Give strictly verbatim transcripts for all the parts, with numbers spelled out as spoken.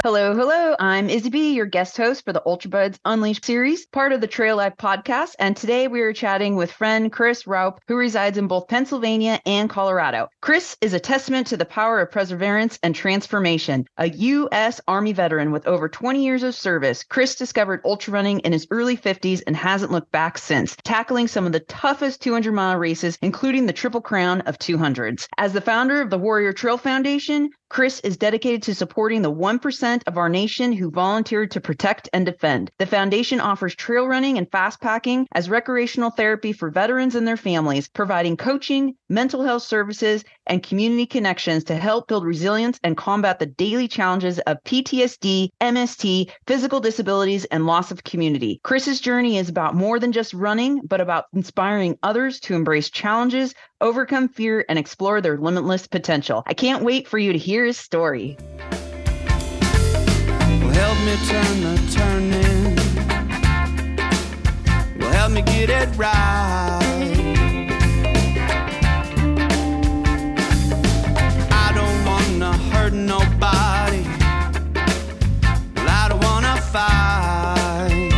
Hello, hello. I'm Izzy B, your guest host for the UltraBuds Unleashed series, part of the Trail Life podcast. And today we are chatting with friend Chris Raup, who resides in both Pennsylvania and Colorado. Chris is a testament to the power of perseverance and transformation. A U S Army veteran with over twenty years of service, Chris discovered ultra running in his early fifties and hasn't looked back since, tackling some of the toughest two hundred mile races, including the Triple Crown of two hundreds. As the founder of the Warrior Trail Foundation, Chris is dedicated to supporting the one percent of our nation who volunteered to protect and defend. The foundation offers trail running and fast packing as recreational therapy for veterans and their families, providing coaching, mental health services, and community connections to help build resilience and combat the daily challenges of P T S D, M S T, physical disabilities, and loss of community. Chris's journey is about more than just running, but about inspiring others to embrace challenges, overcome fear, and explore their limitless potential. I can't wait for you to hear his story. Help me turn the turning. Well, help me get it right. I don't wanna hurt nobody. Well, I don't wanna fight.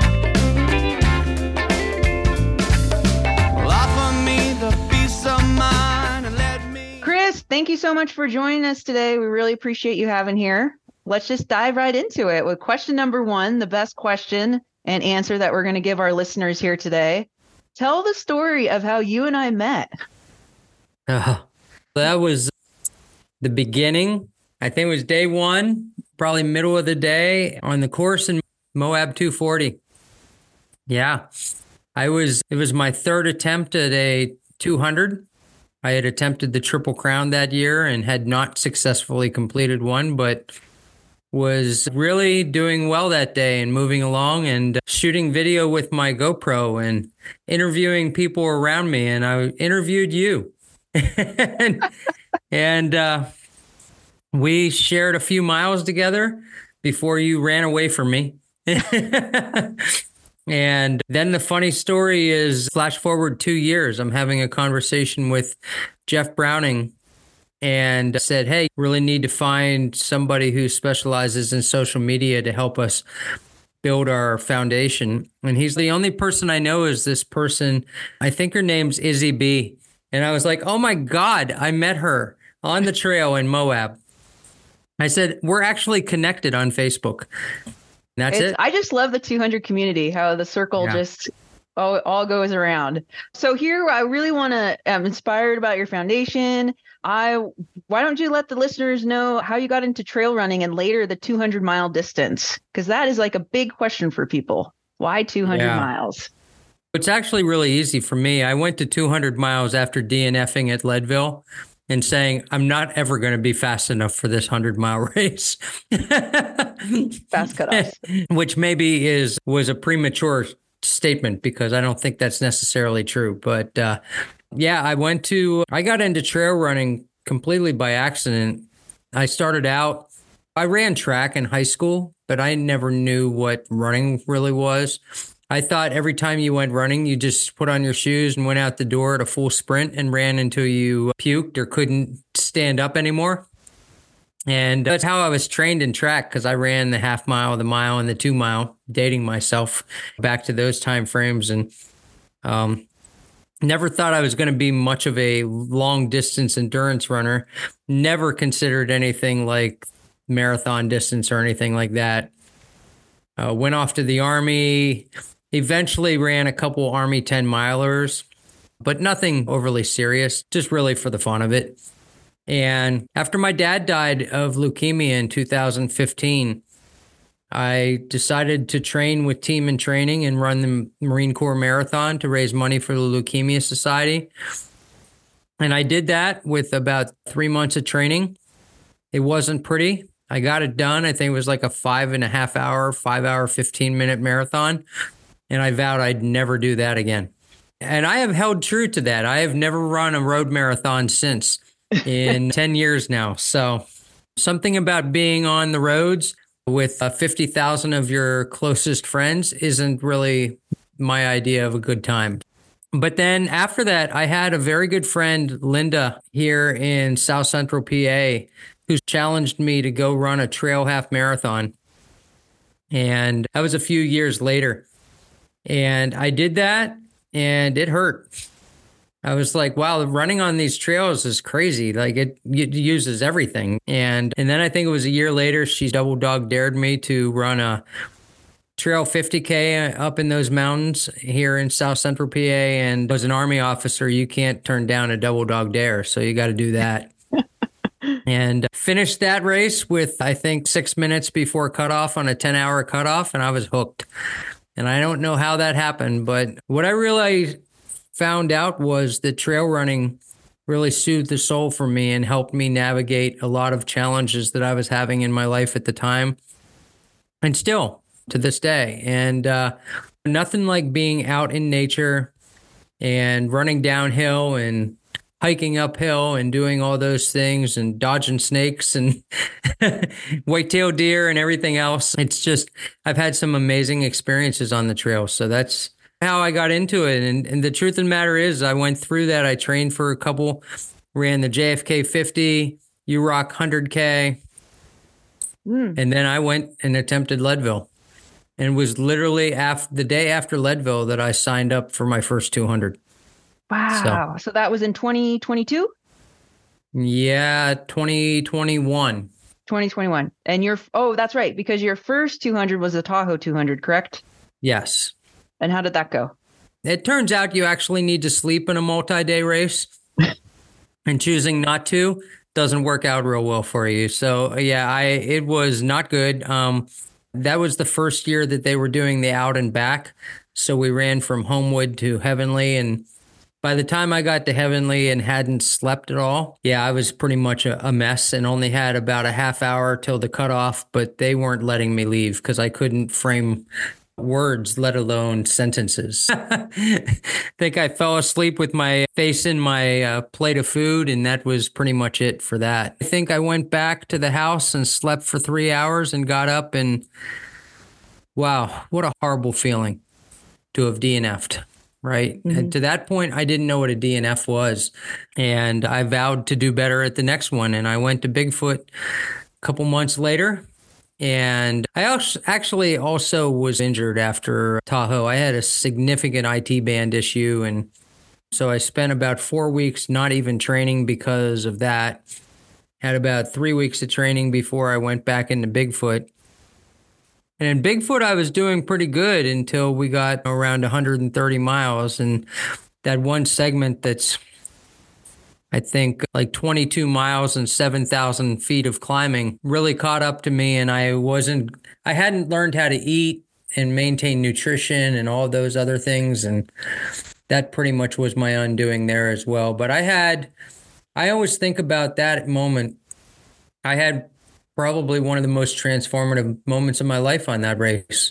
Well, offer me the peace of mind and let me. Chris, thank you so much for joining us today. We really appreciate you having here. Let's just dive right into it with question number one, the best question and answer that we're going to give our listeners here today. Tell the story of how you and I met. Uh, that was the beginning. I think it was day one, probably middle of the day on the course in Moab two forty. Yeah, I was, it was my third attempt at a two hundred. I had attempted the Triple Crown that year and had not successfully completed one, but was really doing well that day and moving along and shooting video with my GoPro and interviewing people around me. And I interviewed you. and and uh, we shared a few miles together before you ran away from me. And then the funny story is, flash forward two years, I'm having a conversation with Jeff Browning and said, hey, really need to find somebody who specializes in social media to help us build our foundation. And he's the only person I know is this person. I think her name's Izzy B. And I was like, oh my God, I met her on the trail in Moab. I said, we're actually connected on Facebook. That's It's, it. I just love the two hundred community, how the circle Yeah. just all, all goes around. So here, I really want to, I'm inspired about your foundation. I, why don't you let the listeners know how you got into trail running and later the two hundred mile distance? Because that is like a big question for people. Why two hundred Yeah. miles? It's actually really easy for me. I went to two hundred miles after DNFing at Leadville and saying, I'm not ever going to be fast enough for this hundred mile race. Fast cutoff. Which maybe is, was a premature statement because I don't think that's necessarily true. But uh, yeah, I went to, I got into trail running completely by accident. I started out, I ran track in high school, but I never knew what running really was. I thought every time you went running, you just put on your shoes and went out the door at a full sprint and ran until you puked or couldn't stand up anymore. And that's how I was trained in track, because I ran the half mile, the mile, and the two mile, dating myself back to those time frames. And um, never thought I was going to be much of a long distance endurance runner. Never considered anything like marathon distance or anything like that. Uh, went off to the Army. Eventually ran a couple Army ten milers, but nothing overly serious, just really for the fun of it. And after my dad died of leukemia in two thousand fifteen, I decided to train with Team in Training and run the Marine Corps Marathon to raise money for the Leukemia Society. And I did that with about three months of training. It wasn't pretty. I got it done. I think it was like a five and a half hour, five hour, fifteen minute marathon. And I vowed I'd never do that again. And I have held true to that. I have never run a road marathon since in ten years now. So something about being on the roads with uh, fifty thousand of your closest friends isn't really my idea of a good time. But then after that, I had a very good friend, Linda, here in South Central P A, who challenged me to go run a trail half marathon. And that was a few years later. And I did that and it hurt. I was like, wow, running on these trails is crazy. Like it, it uses everything. And and then I think it was a year later, she double dog dared me to run a trail fifty K up in those mountains here in South Central P A. And as an Army officer, you can't turn down a double dog dare. So you got to do that. And finished that race with, I think, six minutes before cutoff on a ten hour cutoff. And I was hooked. And I don't know how that happened. But what I realized found out was that trail running really soothed the soul for me and helped me navigate a lot of challenges that I was having in my life at the time and still to this day. And uh, nothing like being out in nature and running downhill and hiking uphill and doing all those things and dodging snakes and white-tailed deer and everything else. It's just, I've had some amazing experiences on the trail. So that's how I got into it. And, and the truth of the matter is I went through that. I trained for a couple, ran the J F K fifty, U ROC one hundred K. Mm. And then I went and attempted Leadville. And it was literally after, the day after Leadville that I signed up for my first two hundred. Wow. So, so that was in twenty twenty-two? Yeah, twenty twenty-one. twenty twenty-one. And your, oh, that's right. Because your first two hundred was a Tahoe two hundred, correct? Yes. And how did that go? It turns out you actually need to sleep in a multi-day race, and choosing not to doesn't work out real well for you. So yeah, I it was not good. Um, that was the first year that they were doing the out and back. So we ran from Homewood to Heavenly, and by the time I got to Heavenly and hadn't slept at all, yeah, I was pretty much a, a mess and only had about a half hour till the cutoff, but they weren't letting me leave because I couldn't frame words, let alone sentences. I think I fell asleep with my face in my uh, plate of food, and that was pretty much it for that. I think I went back to the house and slept for three hours and got up, and wow, what a horrible feeling to have D N F'd, right? Mm-hmm. And to that point, I didn't know what a D N F was, and I vowed to do better at the next one, and I went to Bigfoot a couple months later. And I actually also was injured after Tahoe. I had a significant I T band issue. And so I spent about four weeks not even training because of that. Had about three weeks of training before I went back into Bigfoot. And in Bigfoot, I was doing pretty good until we got around one hundred thirty miles. And that one segment that's, I think, like twenty-two miles and seven thousand feet of climbing really caught up to me. And I wasn't, I hadn't learned how to eat and maintain nutrition and all those other things. And that pretty much was my undoing there as well. But I had, I always think about that moment. I had probably one of the most transformative moments of my life on that race.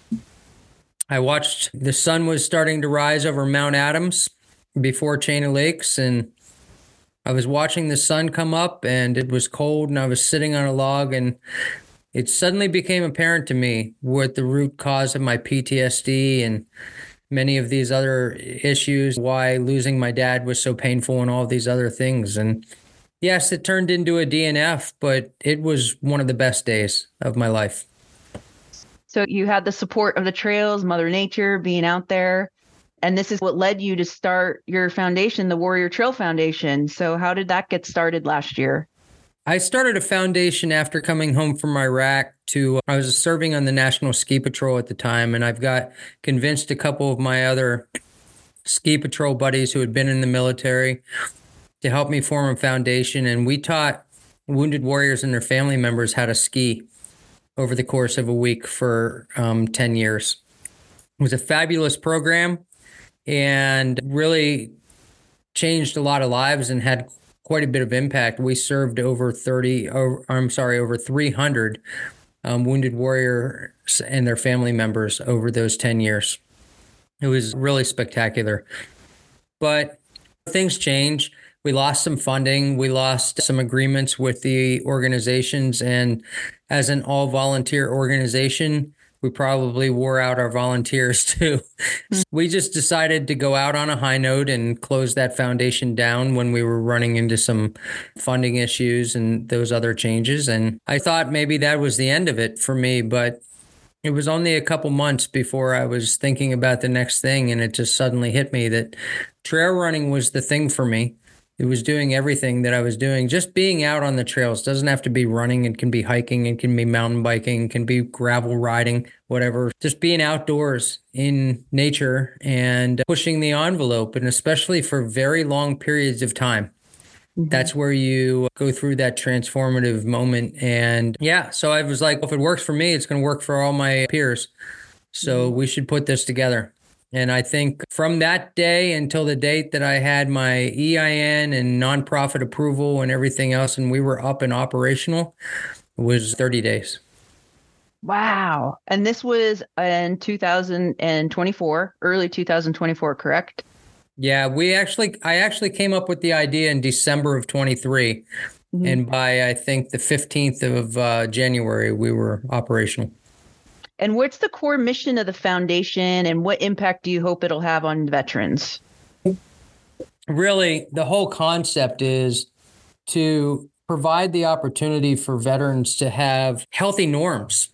I watched, the sun was starting to rise over Mount Adams before Chain of Lakes, and I was watching the sun come up, and it was cold, and I was sitting on a log, and it suddenly became apparent to me what the root cause of my P T S D and many of these other issues, why losing my dad was so painful and all these other things. And yes, it turned into a D N F, but it was one of the best days of my life. So you had the support of the trails, Mother Nature, being out there. And this is what led you to start your foundation, the Warrior Trail Foundation. So how did that get started last year? I started a foundation after coming home from Iraq to, I was serving on the National Ski Patrol at the time, and I've got convinced a couple of my other ski patrol buddies who had been in the military to help me form a foundation. And we taught wounded warriors and their family members how to ski over the course of a week for um, ten years. It was a fabulous program and really changed a lot of lives and had quite a bit of impact. We served over thirty, or I'm sorry, over three hundred um, wounded warriors and their family members over those ten years. It was really spectacular. But things change. We lost some funding. We lost some agreements with the organizations. And as an all-volunteer organization, we probably wore out our volunteers too. So we just decided to go out on a high note and close that foundation down when we were running into some funding issues and those other changes. And I thought maybe that was the end of it for me, but it was only a couple months before I was thinking about the next thing. And it just suddenly hit me that trail running was the thing for me. It was doing everything that I was doing. Just being out on the trails doesn't have to be running. It can be hiking. It can be mountain biking. It can be gravel riding, whatever. Just being outdoors in nature and pushing the envelope, and especially for very long periods of time. Mm-hmm. That's where you go through that transformative moment. And yeah, so I was like, if it works for me, it's going to work for all my peers. So mm-hmm. we should put this together. And I think from that day until the date that I had my E I N and nonprofit approval and everything else, and we were up and operational, was thirty days. Wow. And this was in two thousand twenty-four, early two thousand twenty-four, correct? Yeah, we actually, I actually came up with the idea in December of twenty-three. Mm-hmm. And by, I think, the fifteenth of uh, January, we were operational. And what's the core mission of the foundation, and what impact do you hope it'll have on veterans? Really, the whole concept is to provide the opportunity for veterans to have healthy norms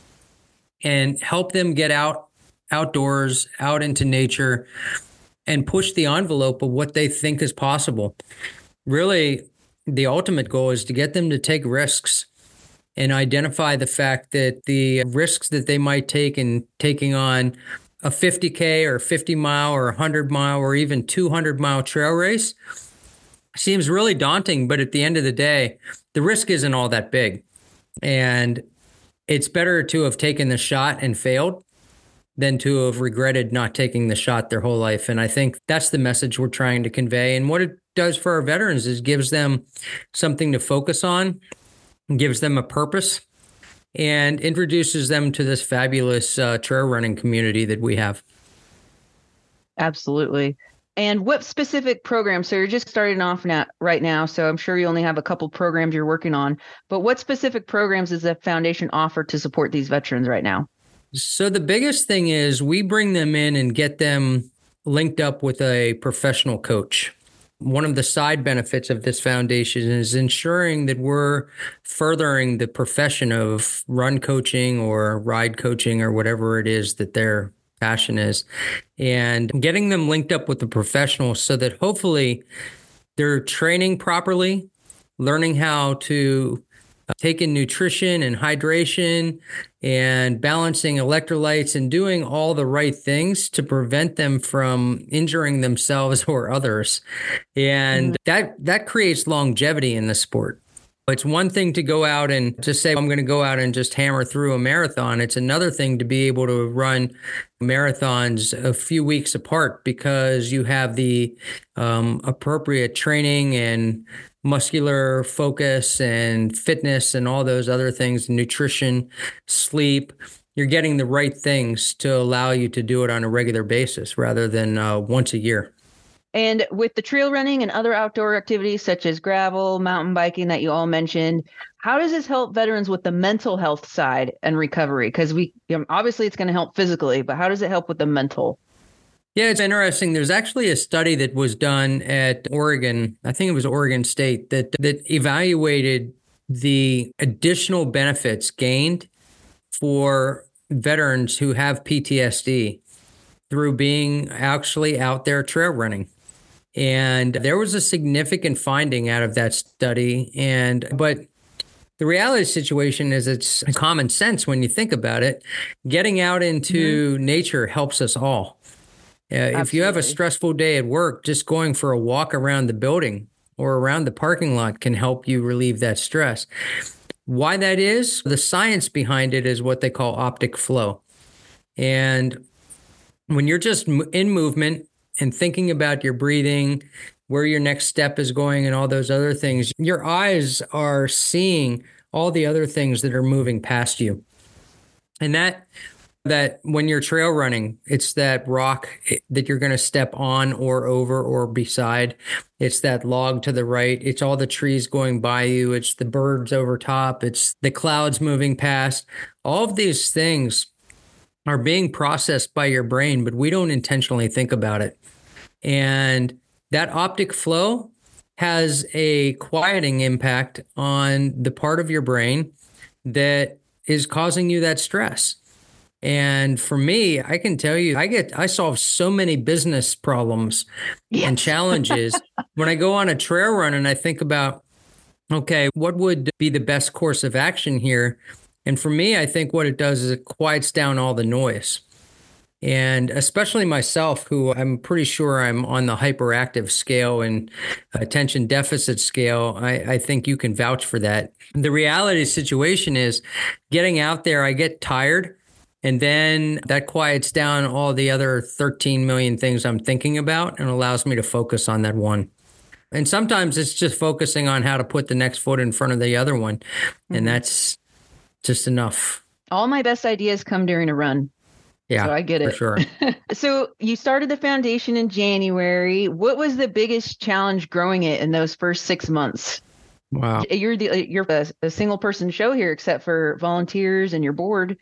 and help them get out outdoors, out into nature, and push the envelope of what they think is possible. Really, the ultimate goal is to get them to take risks and identify the fact that the risks that they might take in taking on a fifty K or fifty mile or one hundred mile or even two hundred mile trail race seems really daunting. But at the end of the day, the risk isn't all that big. And it's better to have taken the shot and failed than to have regretted not taking the shot their whole life. And I think that's the message we're trying to convey. And what it does for our veterans is gives them something to focus on, gives them a purpose, and introduces them to this fabulous uh, trail running community that we have. Absolutely. And what specific programs? So you're just starting off now, right now, so I'm sure you only have a couple programs you're working on, but what specific programs does the foundation offer to support these veterans right now? So the biggest thing is we bring them in and get them linked up with a professional coach. One of the side benefits of this foundation is ensuring that we're furthering the profession of run coaching or ride coaching or whatever it is that their passion is, and getting them linked up with the professionals so that hopefully they're training properly, learning how to take in nutrition and hydration and balancing electrolytes and doing all the right things to prevent them from injuring themselves or others. And mm-hmm. that that creates longevity in the sport. It's one thing to go out and just say, I'm going to go out and just hammer through a marathon. It's another thing to be able to run marathons a few weeks apart because you have the um, appropriate training and muscular focus and fitness and all those other things, nutrition, sleep. You're getting the right things to allow you to do it on a regular basis rather than uh, once a year. And with the trail running and other outdoor activities such as gravel, mountain biking that you all mentioned, how does this help veterans with the mental health side and recovery? Because we you know, obviously it's going to help physically, but how does it help with the mental? Yeah, it's interesting. There's actually a study that was done at Oregon, I think it was Oregon State, that that evaluated the additional benefits gained for veterans who have P T S D through being actually out there trail running. And there was a significant finding out of that study. And but the reality of the situation is it's common sense when you think about it. Getting out into mm-hmm. nature helps us all. Uh, if you have a stressful day at work, just going for a walk around the building or around the parking lot can help you relieve that stress. Why that is, the science behind it is what they call optic flow. And when you're just in movement and thinking about your breathing, where your next step is going and all those other things, your eyes are seeing all the other things that are moving past you. And that that when you're trail running, it's that rock that you're going to step on or over or beside. It's that log to the right. It's all the trees going by you. It's the birds over top. It's the clouds moving past. All of these things are being processed by your brain, but we don't intentionally think about it. And that optic flow has a quieting impact on the part of your brain that is causing you that stress. And for me, I can tell you, I get, I solve so many business problems yes. and challenges when I go on a trail run and I think about, okay, what would be the best course of action here? And for me, I think what it does is it quiets down all the noise. And especially myself, who I'm pretty sure I'm on the hyperactive scale and attention deficit scale, I, I think you can vouch for that. The reality situation is getting out there, I get tired, and then that quiets down all the other thirteen million things I'm thinking about and allows me to focus on that one. And sometimes it's just focusing on how to put the next foot in front of the other one. Mm-hmm. And that's just enough. All my best ideas come during a run. Yeah, so I get it. For sure. So you started the foundation in January. What was the biggest challenge growing it in those first six months? Wow. You're the you're a, a single person show here, except for volunteers and your board.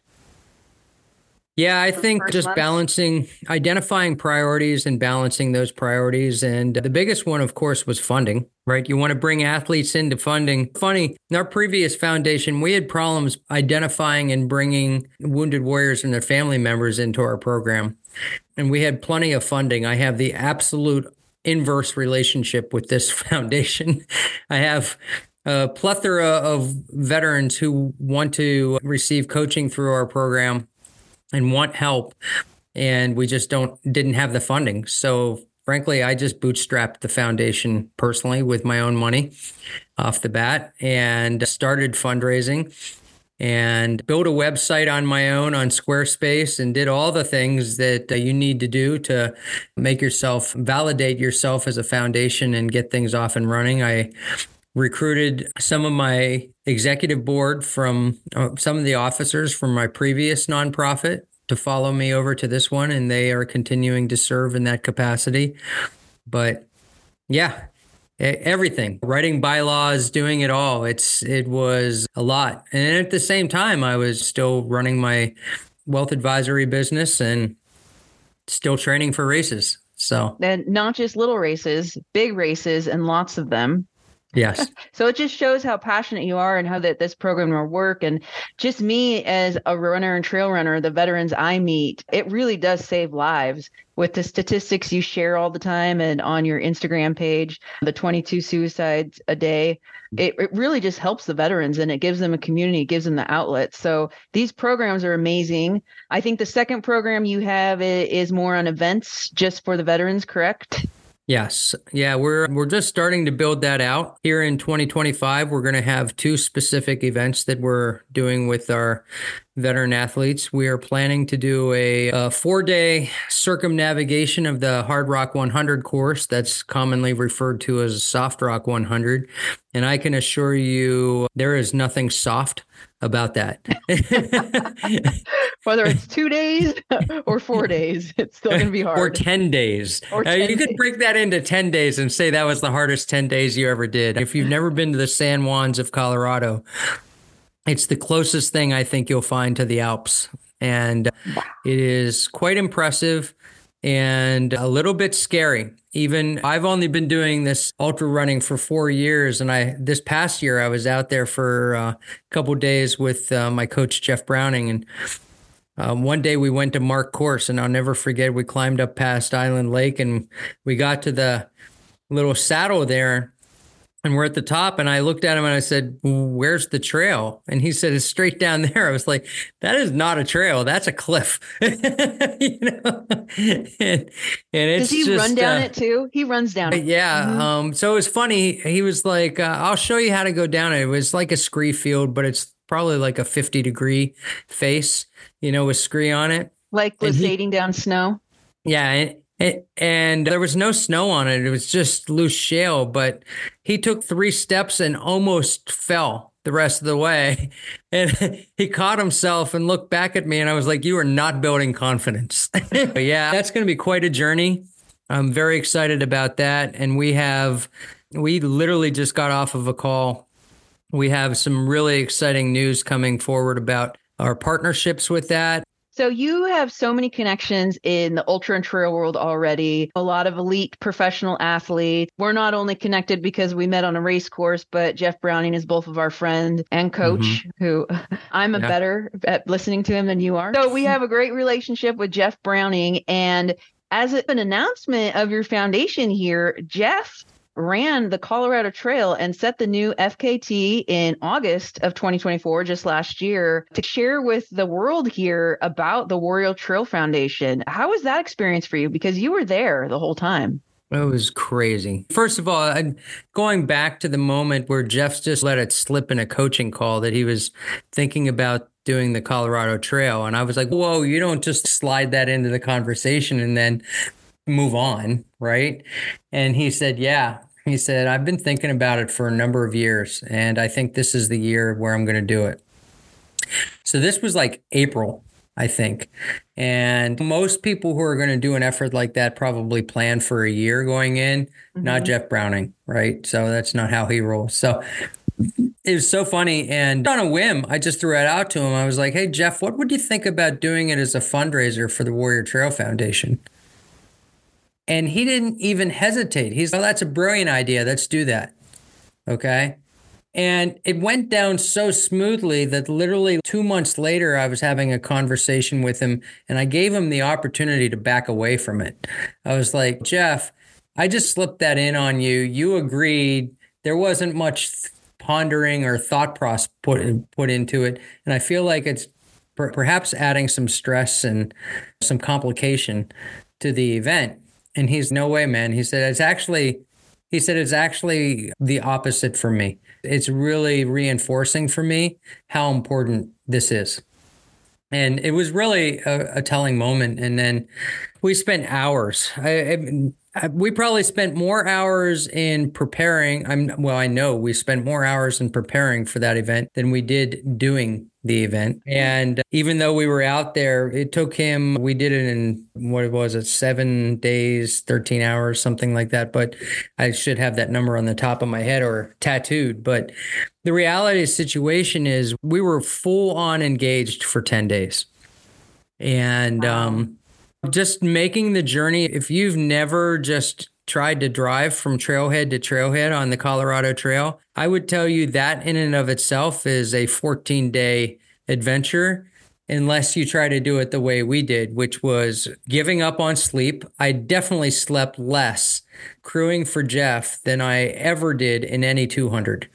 Yeah, I think just months? balancing, identifying priorities and balancing those priorities. And the biggest one, of course, was funding, right? You want to bring athletes into funding. Funny, in our previous foundation, we had problems identifying and bringing wounded warriors and their family members into our program. And we had plenty of funding. I have the absolute inverse relationship with this foundation. I have a plethora of veterans who want to receive coaching through our program and want help, and we just don't didn't have the funding. So frankly, I just bootstrapped the foundation personally with my own money off the bat and started fundraising and built a website on my own on Squarespace and did all the things that uh, you need to do to make yourself, validate yourself as a foundation and get things off and running. I recruited some of my executive board from uh, some of the officers from my previous nonprofit to follow me over to this one, and they are continuing to serve in that capacity. But yeah, everything, writing bylaws, doing it all. It's, it was a lot. And at the same time, I was still running my wealth advisory business and still training for races. So, and not just little races, big races, and lots of them. Yes. So it just shows how passionate you are and how that this program will work. And just me as a runner and trail runner, the veterans I meet, it really does save lives with the statistics you share all the time and on your Instagram page, the twenty-two suicides a day. It, it really just helps the veterans and it gives them a community, it gives them the outlet. So these programs are amazing. I think the second program you have is more on events just for the veterans, correct? Yes. Yeah, we're we're just starting to build that out. Here in twenty twenty-five, we're going to have two specific events that we're doing with our veteran athletes. We are planning to do a, a four-day circumnavigation of the Hard Rock one hundred course that's commonly referred to as Soft Rock one hundred. And I can assure you there is nothing soft about that. Whether it's two days or four days, it's still going to be hard. Or ten days. Or ten uh, you could days. break that into ten days and say that was the hardest ten days you ever did. If you've never been to the San Juans of Colorado, it's the closest thing I think you'll find to the Alps. And wow. It is quite impressive and a little bit scary. Even I've only been doing this ultra running for four years. And I this past year, I was out there for uh, a couple of days with uh, my coach, Jeff Browning. And um, one day we went to Mark Course, and I'll never forget, we climbed up past Island Lake and we got to the little saddle there. And we're at the top, and I looked at him and I said, "Where's the trail?" And he said, "It's straight down there." I was like, "That is not a trail. That's a cliff." you know? and, and it's Does he just, run down uh, it too? He runs down it. Yeah. Mm-hmm. Um, so it was funny. He was like, uh, "I'll show you how to go down it." It was like a scree field, but it's probably like a fifty degree face, you know, with scree on it. Like glissading down snow. Yeah. And, It, and there was no snow on it. It was just loose shale, but he took three steps and almost fell the rest of the way. And he caught himself and looked back at me, and I was like, "You are not building confidence." Yeah, that's going to be quite a journey. I'm very excited about that. And we have, we literally just got off of a call. We have some really exciting news coming forward about our partnerships with that. So you have so many connections in the ultra and trail world already, a lot of elite professional athletes. We're not only connected because we met on a race course, but Jeff Browning is both of our friend and coach, mm-hmm. who I'm a yeah. better at listening to him than you are. So we have a great relationship with Jeff Browning. And as an announcement of your foundation here, Jeff ran the Colorado Trail and set the new F K T in August of twenty twenty-four, just last year, to share with the world here about the Warrior Trail Foundation. How was that experience for you? Because you were there the whole time. It was crazy. First of all, going back to the moment where Jeff just let it slip in a coaching call that he was thinking about doing the Colorado Trail. And I was like, whoa, you don't just slide that into the conversation and then move on, right? And he said, yeah. He said, I've been thinking about it for a number of years, and I think this is the year where I'm going to do it. So this was like April, I think. And most people who are going to do an effort like that probably plan for a year going in, mm-hmm. not Jeff Browning, right? So that's not how he rolls. So it was so funny. And on a whim, I just threw it out to him. I was like, hey, Jeff, what would you think about doing it as a fundraiser for the Warrior Trail Foundation? And he didn't even hesitate. He's like, oh, that's a brilliant idea. Let's do that. Okay. And it went down so smoothly that literally two months later, I was having a conversation with him and I gave him the opportunity to back away from it. I was like, Jeff, I just slipped that in on you. You agreed. There wasn't much pondering or thought process put, put into it. And I feel like it's per- perhaps adding some stress and some complication to the event. And he's, no way, man. He said, it's actually, he said, it's actually the opposite for me. It's really reinforcing for me how important this is. And it was really a, a telling moment. And then we spent hours. I, I, we probably spent more hours in preparing. I'm well, I know we spent more hours in preparing for that event than we did doing the event. And even though we were out there, it took him, we did it in, what was it, seven days, thirteen hours, something like that. But I should have that number on the top of my head or tattooed. But the reality of the situation is we were full on engaged for ten days. And wow. um, just making the journey, if you've never just tried to drive from trailhead to trailhead on the Colorado Trail, I would tell you that in and of itself is a fourteen day adventure, unless you try to do it the way we did, which was giving up on sleep. I definitely slept less crewing for Jeff than I ever did in any two hundred.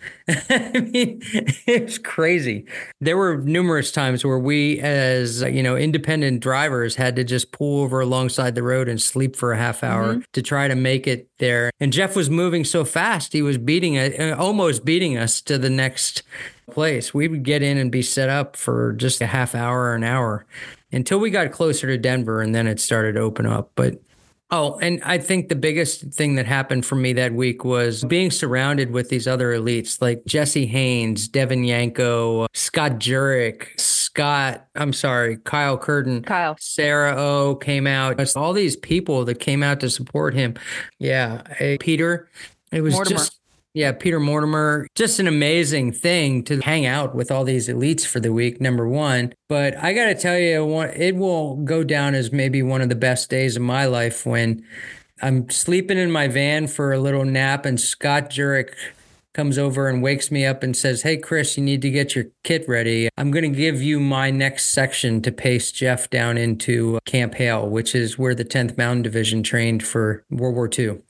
I mean, it's crazy. There were numerous times where we, as you know, independent drivers, had to just pull over alongside the road and sleep for a half hour mm-hmm. to try to make it there. And Jeff was moving so fast, he was beating it, almost beating us to the next place. We would get in and be set up for just a half hour or an hour until we got closer to Denver, and then it started to open up. But Oh, and I think the biggest thing that happened for me that week was being surrounded with these other elites like Jesse Haynes, Devin Yanko, Scott Jurek, Scott, I'm sorry, Kyle Curtin, Kyle, Sarah O came out. It's all these people that came out to support him. Yeah. Hey, Peter, it was Mortimer. just, yeah, Peter Mortimer, just an amazing thing to hang out with all these elites for the week, number one. But I got to tell you, it will go down as maybe one of the best days of my life when I'm sleeping in my van for a little nap and Scott Jurek comes over and wakes me up and says, hey, Chris, you need to get your kit ready. I'm going to give you my next section to pace Jeff down into Camp Hale, which is where the tenth Mountain Division trained for World War Two.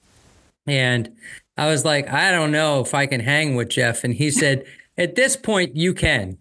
And I was like, I don't know if I can hang with Jeff. And he said, at this point, you can.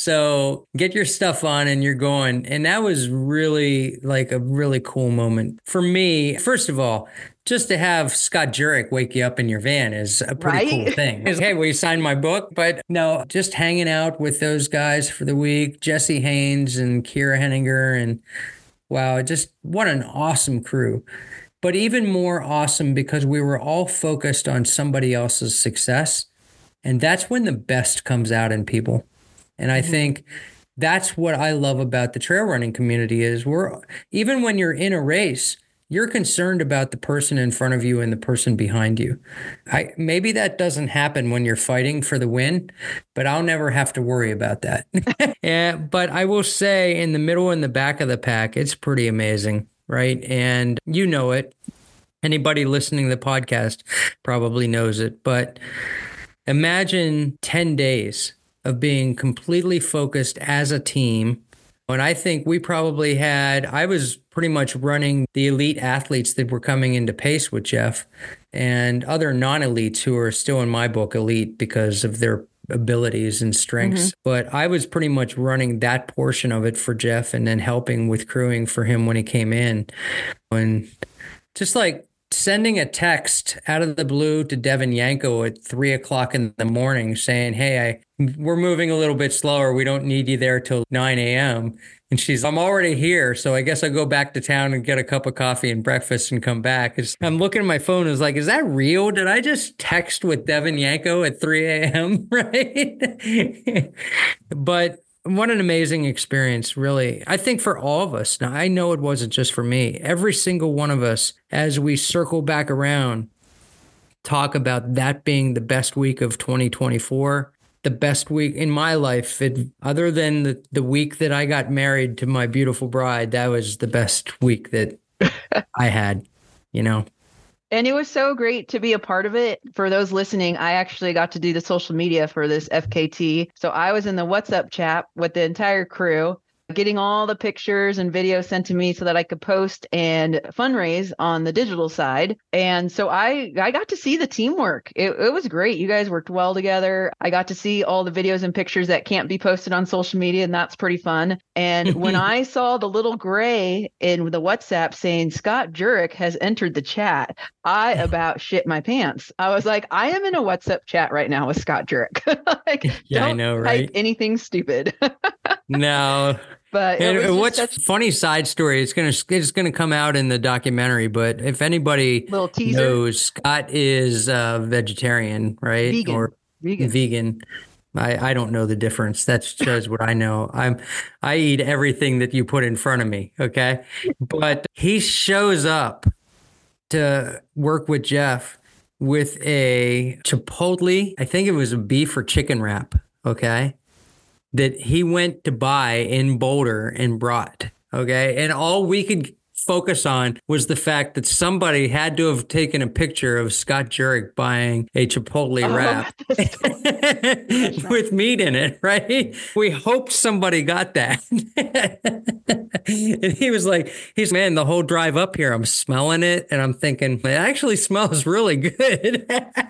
So get your stuff on and you're going. And that was really like a really cool moment for me. First of all, just to have Scott Jurek wake you up in your van is a pretty right? cool thing. It's, hey, will you sign my book? But no, just hanging out with those guys for the week, Jesse Haynes and Kira Henninger. And wow, just what an awesome crew. But even more awesome because we were all focused on somebody else's success. And that's when the best comes out in people. And I mm-hmm. think that's what I love about the trail running community is we're, even when you're in a race, you're concerned about the person in front of you and the person behind you. I maybe that doesn't happen when you're fighting for the win, but I'll never have to worry about that. Yeah, but I will say in the middle and the back of the pack, it's pretty amazing, right? And you know it. Anybody listening to the podcast probably knows it, but imagine ten days of being completely focused as a team. And I think we probably had, I was pretty much running the elite athletes that were coming into pace with Jeff and other non-elites who are still in my book elite because of their abilities and strengths. Mm-hmm. But I was pretty much running that portion of it for Jeff and then helping with crewing for him when he came in. And just like sending a text out of the blue to Devin Yanko at three o'clock in the morning saying, hey, I, we're moving a little bit slower. We don't need you there till nine a.m. And she's, I'm already here. So I guess I'll go back to town and get a cup of coffee and breakfast and come back. It's, I'm looking at my phone. I was like, is that real? Did I just text with Devin Yanko at three a.m.? Right. But what an amazing experience, really. I think for all of us. Now, I know it wasn't just for me. Every single one of us, as we circle back around, talk about that being the best week of twenty twenty-four, the best week in my life. It, other than the, the week that I got married to my beautiful bride, that was the best week that I had, you know. And it was so great to be a part of it. For those listening, I actually got to do the social media for this F K T. So I was in the WhatsApp chat with the entire crew, getting all the pictures and videos sent to me so that I could post and fundraise on the digital side. And so I, I got to see the teamwork. It, it was great. You guys worked well together. I got to see all the videos and pictures that can't be posted on social media, and that's pretty fun. And when I saw the little gray in the WhatsApp saying Scott Jurek has entered the chat, I about shit my pants. I was like, I am in a WhatsApp chat right now with Scott Jurek. Like, yeah, don't I know, right? Type anything stupid. No. But and what's such... funny side story? It's gonna it's gonna come out in the documentary. But if anybody Little teaser. knows, Scott is a vegetarian, right? Vegan. Or vegan. Vegan. I, I don't know the difference. That shows what I know. I'm I eat everything that you put in front of me. Okay, but he shows up to work with Jeff with a Chipotle. I think it was a beef or chicken wrap. Okay. That he went to buy in Boulder and brought, okay? And all we could focus on was the fact that somebody had to have taken a picture of Scott Jurek buying a Chipotle oh, wrap with meat in it, right? We hoped somebody got that. And he was like, he's, man, the whole drive up here, I'm smelling it. And I'm thinking, it actually smells really good.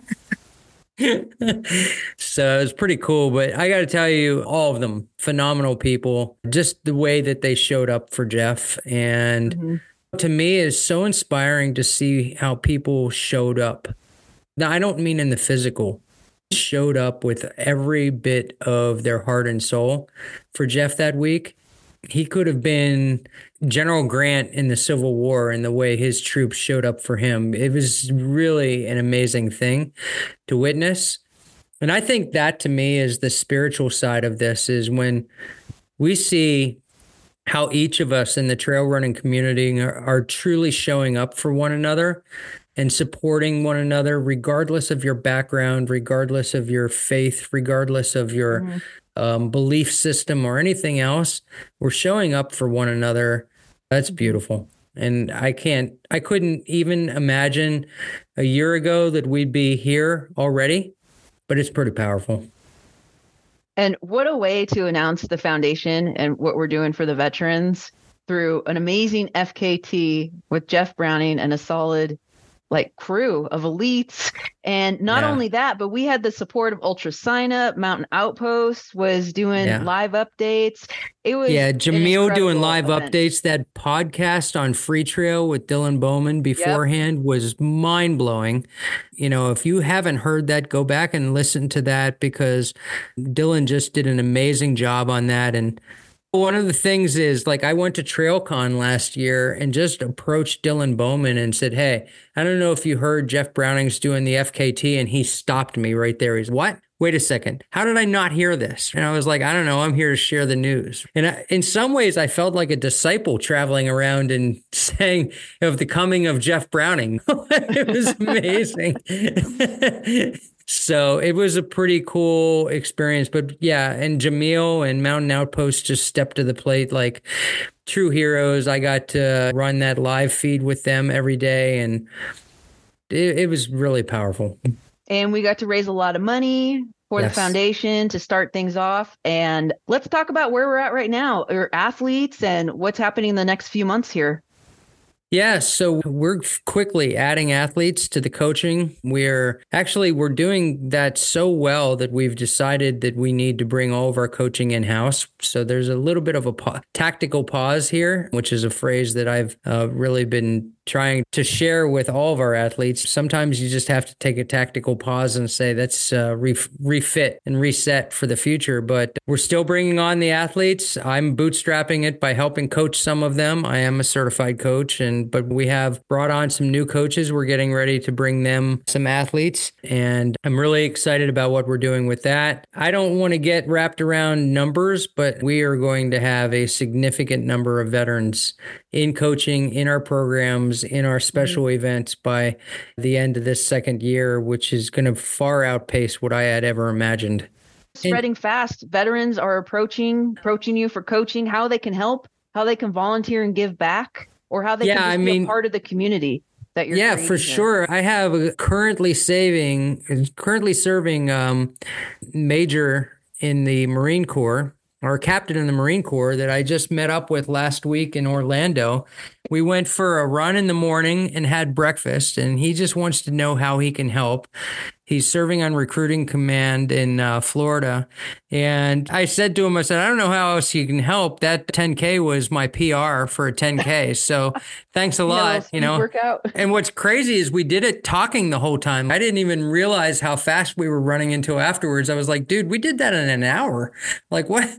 So it was pretty cool, but I got to tell you, all of them, phenomenal people, just the way that they showed up for Jeff. And mm-hmm. to me, it's so inspiring to see how people showed up. Now, I don't mean in the physical, showed up with every bit of their heart and soul for Jeff that week. He could have been General Grant in the Civil War and the way his troops showed up for him. It was really an amazing thing to witness. And I think that to me is the spiritual side of this, is when we see how each of us in the trail running community are, are truly showing up for one another and supporting one another, regardless of your background, regardless of your faith, regardless of your mm-hmm. Um, belief system or anything else. We're showing up for one another. That's beautiful. And I can't, I couldn't even imagine a year ago that we'd be here already, but it's pretty powerful. And what a way to announce the foundation and what we're doing for the veterans through an amazing F K T with Jeff Browning and a solid like crew of elites. And not yeah. only that, but we had the support of Ultra Sign Up. Mountain Outpost was doing yeah. live updates. It was yeah, Jamil doing live event. updates. That podcast on Free Trail with Dylan Bowman beforehand yep. was mind blowing. You know, if you haven't heard that, go back and listen to that, because Dylan just did an amazing job on that. And one of the things is, like, I went to TrailCon last year and just approached Dylan Bowman and said, hey, I don't know if you heard Jeff Browning's doing the F K T, and he stopped me right there. He's, what? wait a second, how did I not hear this? And I was like, I don't know, I'm here to share the news. And I, in some ways, I felt like a disciple traveling around and saying of the coming of Jeff Browning. It was amazing. So it was a pretty cool experience. But yeah, and Jamil and Mountain Outpost just stepped to the plate like true heroes. I got to run that live feed with them every day, and it, it was really powerful. And we got to raise a lot of money for yes. the foundation to start things off. And let's talk about where we're at right now, our athletes and what's happening in the next few months here. Yeah, so we're quickly adding athletes to the coaching. We're actually, we're doing that so well that we've decided that we need to bring all of our coaching in-house. So there's a little bit of a pa- tactical pause here, which is a phrase that I've uh, really been trying to share with all of our athletes. Sometimes you just have to take a tactical pause and say, let's uh, ref- refit and reset for the future. But we're still bringing on the athletes. I'm bootstrapping it by helping coach some of them. I am a certified coach, and but we have brought on some new coaches. We're getting ready to bring them some athletes, and I'm really excited about what we're doing with that. I don't want to get wrapped around numbers, but we are going to have a significant number of veterans in coaching, in our programs, in our special mm-hmm. events by the end of this second year, which is going to far outpace what I had ever imagined. Spreading and, fast. Veterans are approaching, approaching you for coaching, how they can help, how they can volunteer and give back, or how they yeah, can just I be mean, a part of the community that you're Yeah, for here. Sure. I have a currently saving, currently serving um, major in the Marine Corps, or captain in the Marine Corps that I just met up with last week in Orlando. We went for a run in the morning and had breakfast, and he just wants to know how he can help. He's serving on recruiting command in uh, Florida. And I said to him, I said, I don't know how else you can help. That ten K was my P R for a ten K. So thanks a lot. You know, workout. And what's crazy is we did it talking the whole time. I didn't even realize how fast we were running until afterwards. I was like, dude, we did that in an hour. Like, what?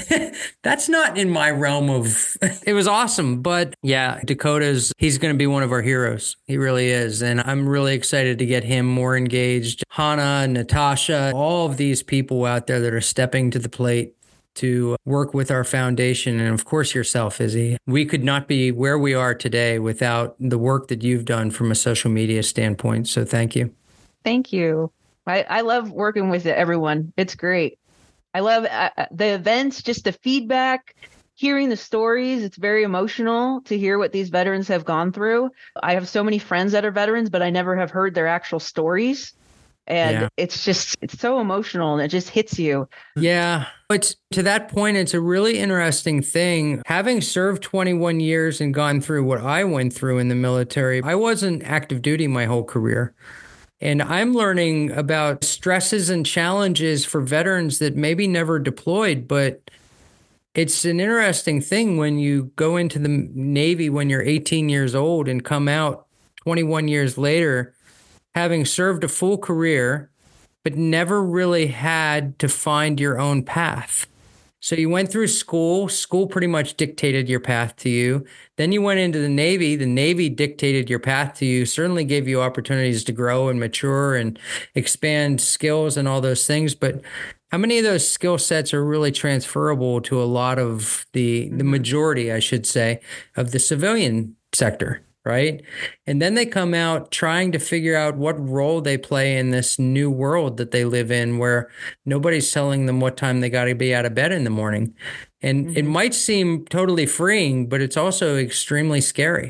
That's not in my realm of, it was awesome. But yeah, Dakota's, he's going to be one of our heroes. He really is. And I'm really excited to get him more engaged. Hannah, Natasha, all of these people out there that are stepping to the plate to work with our foundation. And of course, yourself, Izzy. We could not be where we are today without the work that you've done from a social media standpoint. So thank you. Thank you. I, I love working with everyone. It's great. I love uh, the events, just the feedback, hearing the stories. It's very emotional to hear what these veterans have gone through. I have so many friends that are veterans, but I never have heard their actual stories. And yeah. it's just, it's so emotional and it just hits you. Yeah. It's to that point, it's a really interesting thing. Having served twenty-one years and gone through what I went through in the military, I wasn't active duty my whole career. And I'm learning about stresses and challenges for veterans that maybe never deployed, but it's an interesting thing when you go into the Navy when you're eighteen years old and come out twenty-one years later, having served a full career, but never really had to find your own path. So you went through school. School pretty much dictated your path to you. Then you went into the Navy. The Navy dictated your path to you, certainly gave you opportunities to grow and mature and expand skills and all those things. But how many of those skill sets are really transferable to a lot of the, the majority, I should say, of the civilian sector? Right. And then they come out trying to figure out what role they play in this new world that they live in, where nobody's telling them what time they got to be out of bed in the morning. And mm-hmm. it might seem totally freeing, but it's also extremely scary.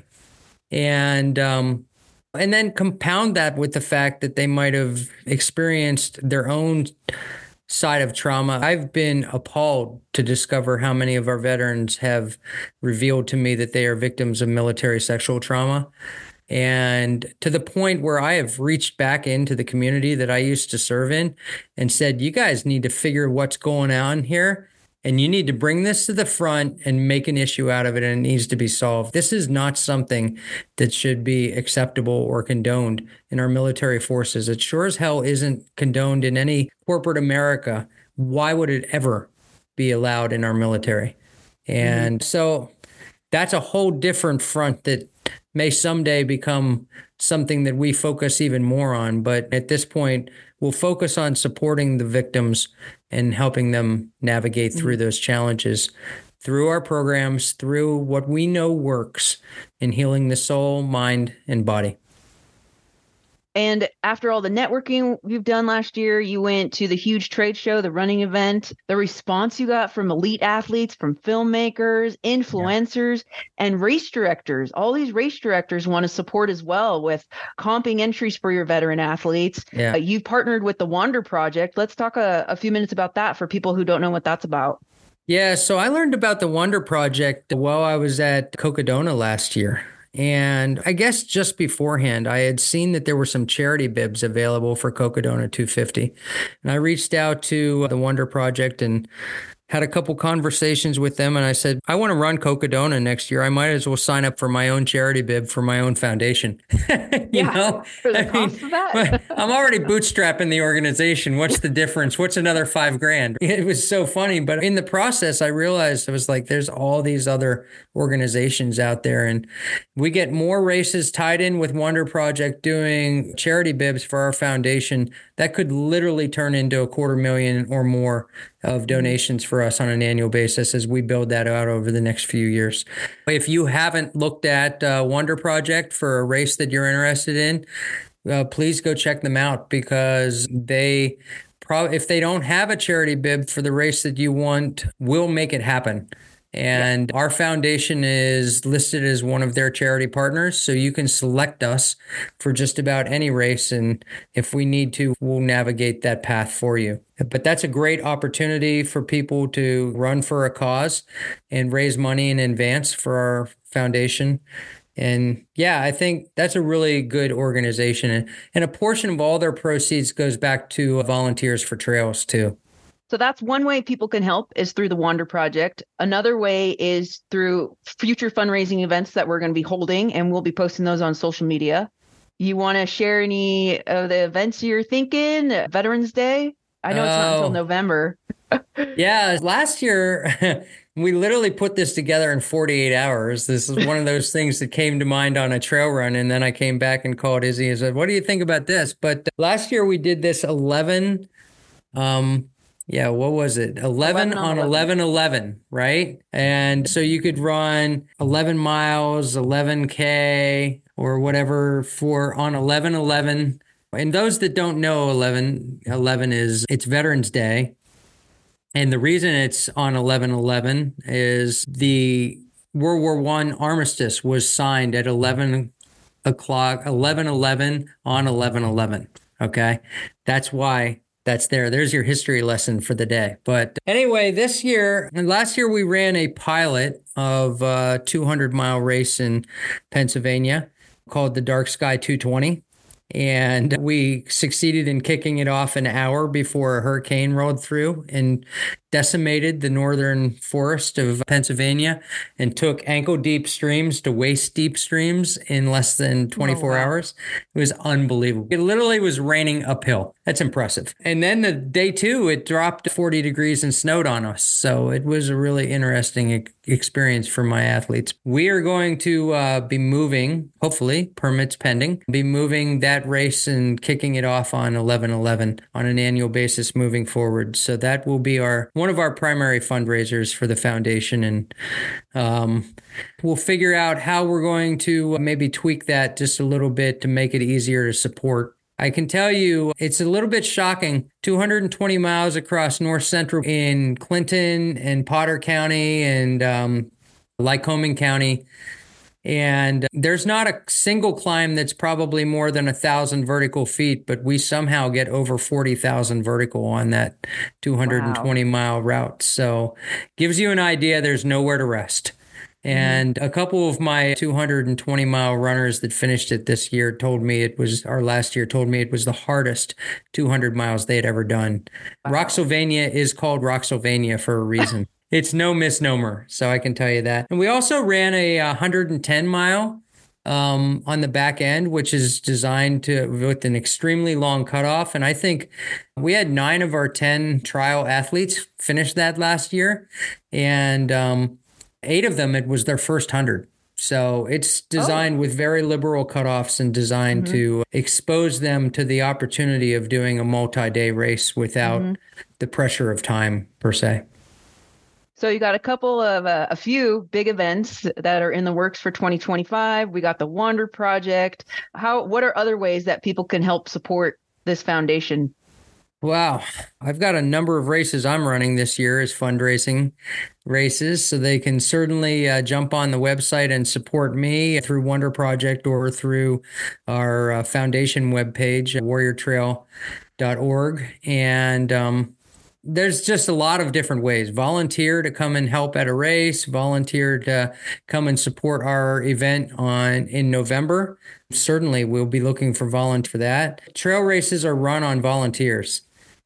And, um, and then compound that with the fact that they might have experienced their own side of trauma. I've been appalled to discover how many of our veterans have revealed to me that they are victims of military sexual trauma. And to the point where I have reached back into the community that I used to serve in and said, you guys need to figure what's going on here. And you need to bring this to the front and make an issue out of it, and it needs to be solved. This is not something that should be acceptable or condoned in our military forces. It sure as hell isn't condoned in any corporate America. Why would it ever be allowed in our military? And mm-hmm. so that's a whole different front that may someday become something that we focus even more on. But at this point, we'll focus on supporting the victims and helping them navigate through mm-hmm. those challenges through our programs, through what we know works in healing the soul, mind, and body. And after all the networking you've done last year, you went to the huge trade show, the running event, the response you got from elite athletes, from filmmakers, influencers, yeah. and race directors. All these race directors want to support as well with comping entries for your veteran athletes. Yeah. Uh, you've partnered with the Wander Project. Let's talk a, a few minutes about that for people who don't know what that's about. Yeah, so I learned about the Wander Project while I was at Cocodona last year. And I guess just beforehand, I had seen that there were some charity bibs available for Cocodona two fifty. And I reached out to the Wander Project and had a couple conversations with them. And I said, I want to run Cocodona next year. I might as well sign up for my own charity bib for my own foundation. you yeah, know, for the I cost mean, of that. I'm already bootstrapping the organization. What's the difference? What's another five grand? It was so funny. But in the process, I realized I was like, there's all these other organizations out there. And we get more races tied in with Wander Project doing charity bibs for our foundation. That could literally turn into a quarter million or more of donations for us on an annual basis as we build that out over the next few years. If you haven't looked at uh, Wander Project for a race that you're interested in, uh, please go check them out, because they probably, if they don't have a charity bib for the race that you want, we'll make it happen. And yeah. our foundation is listed as one of their charity partners, so you can select us for just about any race. And if we need to, we'll navigate that path for you. But that's a great opportunity for people to run for a cause and raise money in advance for our foundation. And yeah, I think that's a really good organization. And, and a portion of all their proceeds goes back to Volunteers for Trails too. So that's one way people can help, is through the Wander Project. Another way is through future fundraising events that we're going to be holding, and we'll be posting those on social media. You want to share any of the events you're thinking? Veterans Day? I know oh. it's not until November. Yeah, last year we literally put this together in forty-eight hours. This is one of those things that came to mind on a trail run, and then I came back and called Izzy and said, what do you think about this? But last year we did this eleven... Um, Yeah, what was it? eleven, eleven on eleven eleven, right? And so you could run eleven miles, eleven K or whatever for on eleven eleven. And those that don't know, eleven eleven is, it's Veterans Day. And the reason it's on eleven eleven is the World War One armistice was signed at eleven o'clock, eleven eleven on eleven eleven. Okay, that's why. That's there. There's your history lesson for the day. But anyway, this year, and last year we ran a pilot of a two hundred mile race in Pennsylvania called the Dark Sky two twenty. And we succeeded in kicking it off an hour before a hurricane rolled through and decimated the northern forest of Pennsylvania and took ankle deep streams to waist deep streams in less than twenty-four oh, wow. hours. It was unbelievable. It literally was raining uphill. That's impressive. And then the day two, it dropped forty degrees and snowed on us. So it was a really interesting e- experience for my athletes. We are going to uh, be moving, hopefully, permits pending, be moving that race and kicking it off on eleven eleven on an annual basis moving forward. So that will be our one of our primary fundraisers for the foundation. And um, we'll figure out how we're going to maybe tweak that just a little bit to make it easier to support. I can tell you it's a little bit shocking. two hundred twenty miles across north central in Clinton and Potter County and um, Lycoming County. And there's not a single climb that's probably more than a thousand vertical feet, but we somehow get over forty thousand vertical on that two hundred twenty wow. mile route. So gives you an idea there's nowhere to rest. And a couple of my two hundred twenty mile runners that finished it this year told me it was, our last year told me it was the hardest two hundred miles they had ever done. Wow. Roxylvania is called Roxylvania for a reason. It's no misnomer, so I can tell you that. And we also ran a one hundred ten mile um, on the back end, which is designed to with an extremely long cutoff. And I think we had nine of our ten trial athletes finish that last year. And um, eight of them, it was their first hundred. So it's designed oh. with very liberal cutoffs and designed mm-hmm. to expose them to the opportunity of doing a multi-day race without mm-hmm. the pressure of time per se. So you got a couple of uh, a few big events that are in the works for twenty twenty-five. We got the Wander Project. How? What are other ways that people can help support this foundation? Wow. I've got a number of races I'm running this year as fundraising races, so they can certainly uh, jump on the website and support me through Wander Project or through our uh, foundation webpage, warrior trail dot org. And um, there's just a lot of different ways. Volunteer to come and help at a race, volunteer to come and support our event on in November. Certainly, we'll be looking for volunteers for that. Trail races are run on volunteers.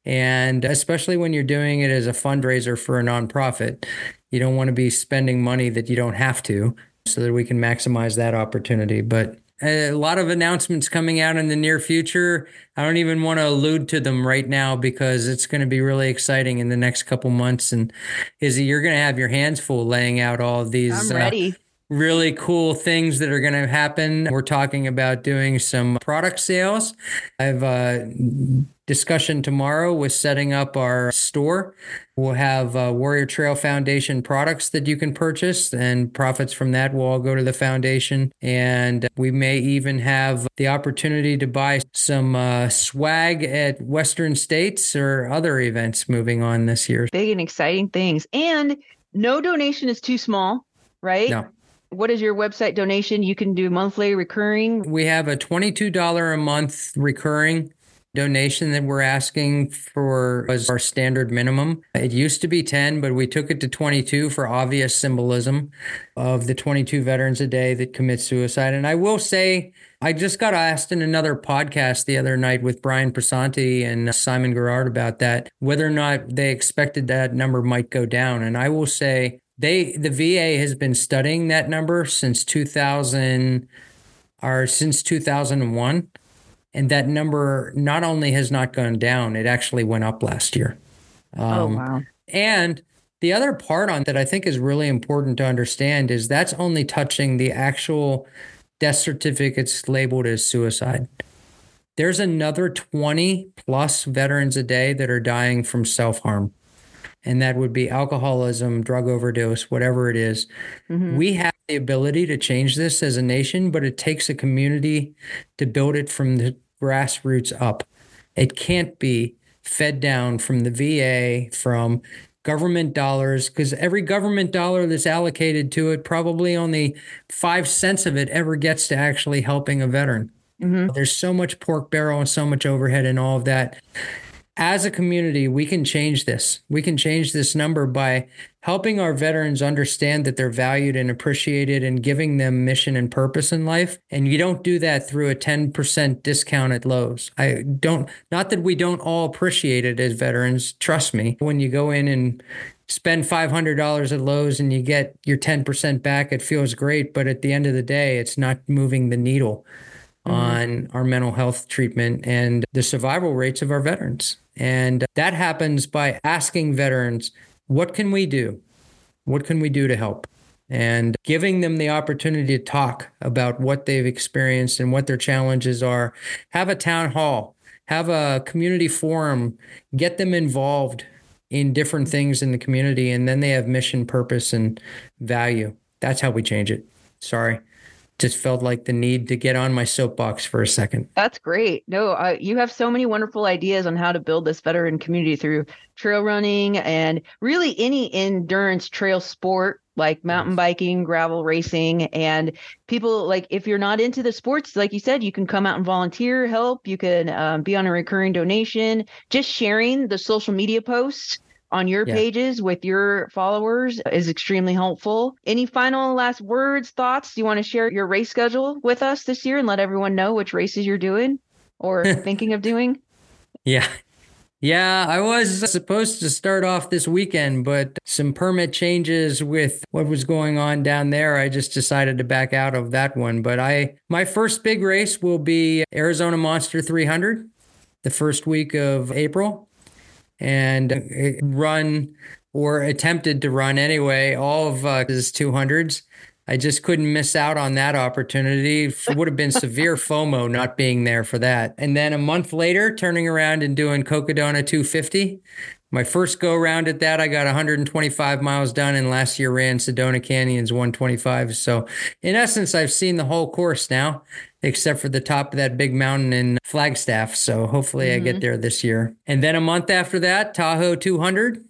And especially when you're doing it as a fundraiser for a nonprofit, you don't want to be spending money that you don't have to, so that we can maximize that opportunity. But a lot of announcements coming out in the near future. I don't even want to allude to them right now because it's going to be really exciting in the next couple months. And Izzy, you're going to have your hands full laying out all of these. I'm ready. Uh, really cool things that are going to happen. We're talking about doing some product sales. I have a discussion tomorrow with setting up our store. We'll have uh, Warrior Trail Foundation products that you can purchase, and profits from that will all go to the foundation. And we may even have the opportunity to buy some uh, swag at Western States or other events moving on this year. Big and exciting things. And no donation is too small, right? No. What is your website donation? You can do monthly, recurring. We have a twenty-two dollars a month recurring donation that we're asking for as our standard minimum. It used to be ten, but we took it to twenty-two for obvious symbolism of the twenty-two veterans a day that commit suicide. And I will say, I just got asked in another podcast the other night with Brian Prasanti and Simon Gerard about that, whether or not they expected that number might go down. And I will say, They, the V A has been studying that number since two thousand or since two thousand one. And that number not only has not gone down, it actually went up last year. Um, oh, wow. And the other part on that I think is really important to understand is that's only touching the actual death certificates labeled as suicide. There's another twenty plus veterans a day that are dying from self-harm. And that would be alcoholism, drug overdose, whatever it is. Mm-hmm. We have the ability to change this as a nation, but it takes a community to build it from the grassroots up. It can't be fed down from the V A, from government dollars, because every government dollar that's allocated to it, probably only five cents of it ever gets to actually helping a veteran. Mm-hmm. There's so much pork barrel and so much overhead and all of that. As a community, we can change this. We can change this number by helping our veterans understand that they're valued and appreciated and giving them mission and purpose in life. And you don't do that through a ten percent discount at Lowe's. I don't, not that we don't all appreciate it as veterans. Trust me, when you go in and spend five hundred dollars at Lowe's and you get your ten percent back, it feels great. But at the end of the day, it's not moving the needle mm-hmm. on our mental health treatment and the survival rates of our veterans. And that happens by asking veterans, what can we do? What can we do to help? And giving them the opportunity to talk about what they've experienced and what their challenges are. Have a town hall, have a community forum, get them involved in different things in the community, and then they have mission, purpose, and value. That's how we change it. Sorry. Just felt like the need to get on my soapbox for a second. That's great. No, uh, you have so many wonderful ideas on how to build this veteran community through trail running and really any endurance trail sport like mountain biking, gravel racing, and people like if you're not into the sports, like you said, you can come out and volunteer, help. You can um, be on a recurring donation, just sharing the social media posts on your yeah. pages with your followers is extremely helpful. Any final last words, thoughts? Do you want to share your race schedule with us this year and let everyone know which races you're doing or thinking of doing? Yeah. Yeah, I was supposed to start off this weekend, but some permit changes with what was going on down there. I just decided to back out of that one. But I, my first big race will be Arizona Monster three hundred, the first week of April. And run or attempted to run anyway all of uh, his two hundreds I just couldn't miss out on that opportunity. It would have been severe FOMO not being there for that. And then a month later, turning around and doing Cocodona two fifty. My first go round at that, I got one hundred twenty-five miles done, and last year ran Sedona Canyons one twenty-five. So in essence, I've seen the whole course now, except for the top of that big mountain in Flagstaff. So hopefully mm-hmm. I get there this year. And then a month after that, Tahoe two hundred.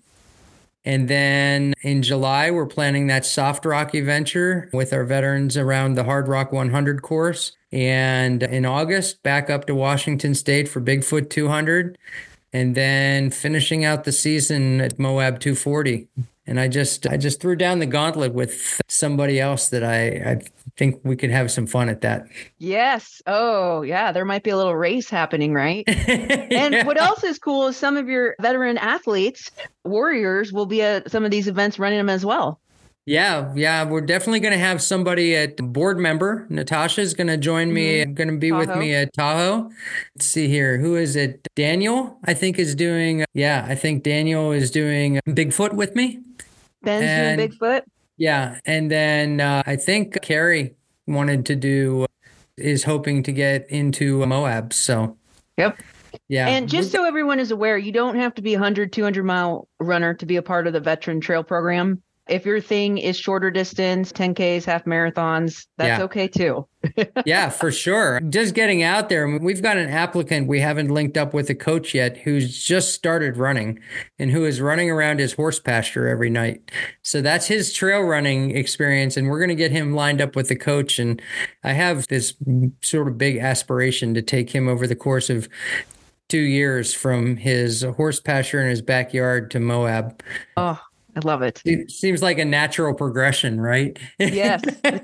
And then in July, we're planning that soft rock adventure with our veterans around the Hard Rock one hundred course. And in August, back up to Washington State for Bigfoot two hundred. And then finishing out the season at Moab two forty. And I just I just threw down the gauntlet with somebody else that I, I think we could have some fun at that. Yes. Oh, yeah. There might be a little race happening, right? And yeah. What else is cool is some of your veteran athletes, warriors, will be at some of these events running them as well. Yeah, yeah, we're definitely going to have somebody at board member. Natasha's going to join me, mm-hmm. going to be Tahoe. with me at Tahoe. Let's see here. Who is it? Daniel, I think, is doing, yeah, I think Daniel is doing Bigfoot with me. Ben's and, doing Bigfoot? Yeah, and then uh, I think Carrie wanted to do, is hoping to get into Moab, so. Yep. Yeah. And just so everyone is aware, you don't have to be a one hundred, two hundred mile runner to be a part of the Veteran Trail Program. If your thing is shorter distance, ten Ks, half marathons, that's yeah. okay too. Yeah, for sure. Just getting out there. We've got an applicant we haven't linked up with a coach yet who's just started running and who is running around his horse pasture every night. So that's his trail running experience. And we're going to get him lined up with a coach. And I have this sort of big aspiration to take him over the course of two years from his horse pasture in his backyard to Moab. Oh. I love it. It seems like a natural progression, right? Yes.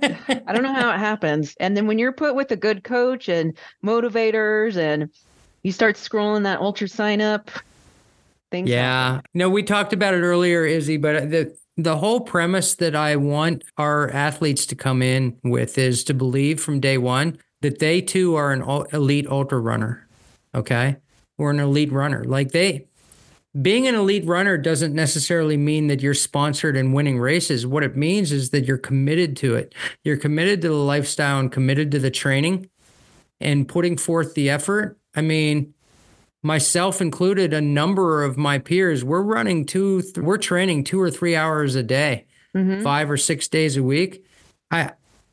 I don't know how it happens. And then when you're put with a good coach and motivators and you start scrolling that ultra sign up, things Yeah. happen. No, we talked about it earlier, Izzy, but the the whole premise that I want our athletes to come in with is to believe from day one that they too are an elite ultra runner. Okay? Or an elite runner. Like they... Being an elite runner doesn't necessarily mean that you're sponsored and winning races. What it means is that you're committed to it. You're committed to the lifestyle and committed to the training and putting forth the effort. I mean, myself included, a number of my peers, we're running two, th- we're training two or three hours a day, mm-hmm. five or six days a week. I,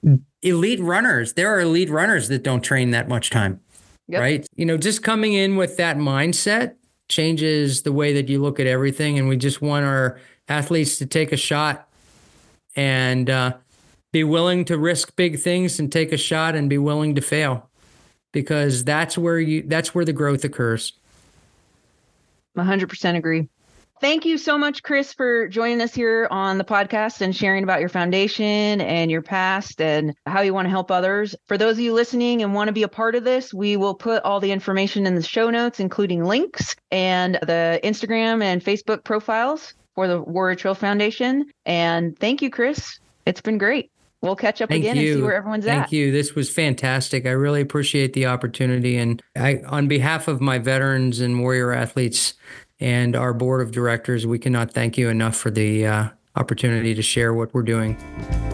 elite runners, there are elite runners that don't train that much time, yep. right? You know, just coming in with that mindset changes the way that you look at everything. And we just want our athletes to take a shot and uh, be willing to risk big things and take a shot and be willing to fail, because that's where you, that's where the growth occurs. one hundred percent agree. Thank you so much, Chris, for joining us here on the podcast and sharing about your foundation and your past and how you want to help others. For those of you listening and want to be a part of this, we will put all the information in the show notes, including links and the Instagram and Facebook profiles for the Warrior Trail Foundation. And thank you, Chris. It's been great. We'll catch up Thank again you. and see where everyone's Thank at. Thank you. This was fantastic. I really appreciate the opportunity. And I, on behalf of my veterans and warrior athletes and our board of directors, we cannot thank you enough for the uh, opportunity to share what we're doing.